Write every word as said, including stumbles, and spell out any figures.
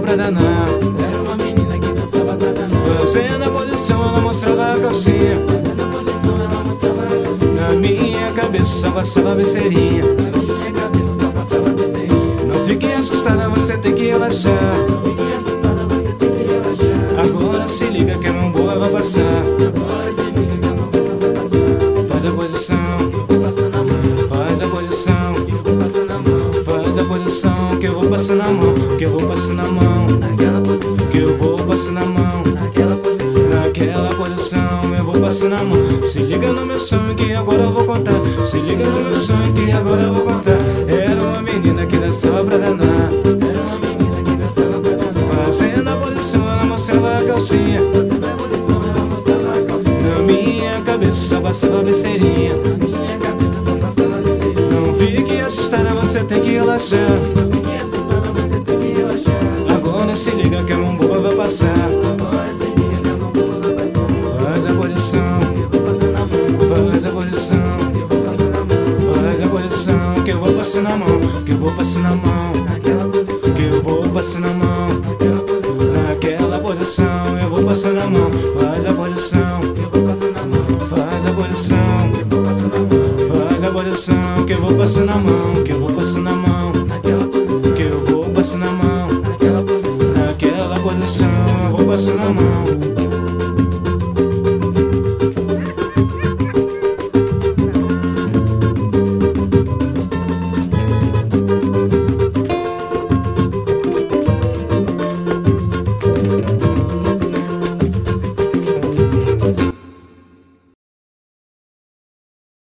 pra danar. Era uma menina que dançava pra danar. Fazendo a posição, ela mostrava a calcinha. Fazendo a posição, ela mostrava a calcinha. Na minha cabeça só passava besteirinha. Na minha cabeça só passava besteirinha. Não fique assustada, você tem que relaxar. Não fique assustada, você tem que relaxar. Agora se liga que a mão boa vai passar. Agora se liga que a mão boa vai passar. Faz a posição, Eu vou passando a mão. faz a posição, Eu vou passando a mão. faz a posição, que eu vou passando a mão, que eu vou passando a mão, Naquela posição. que eu vou passando a mão. Naquela posição. Naquela posição eu vou passando a mão. Se liga no meu sonho que agora eu vou contar. Se liga no meu sonho que agora eu vou contar. Era uma menina que dançava pra danar. Era uma menina que dançava pra danar. Fazendo a posição ela mostrava a calcinha. Fazendo a posição, ela mostrava a calcinha. Na minha cabeça só passava besteirinha. Na minha cabeça só passava besteirinha. Não fique assustada, você tem que relaxar. Não fique assustada, você tem que relaxar. Agora se liga que a mão boa vai passar. Agora se liga que a mão boa vai passar. Faz a posição, Eu vou passando a mão. faz a posição, Eu vou passando a mão. faz a posição, que eu vou passando a mão, que eu vou passando a mão, Naquela posição. que eu vou passando a mão. Naquela posição. Naquela posição eu vou passando a mão. Faz a posição, Eu vou passando a mão. faz a posição, Eu vou passando a mão. faz a posição, que eu vou passando a mão, que eu vou passando a mão, Naquela posição. que eu vou passando a mão. Naquela posição. Naquela posição eu vou passando a mão.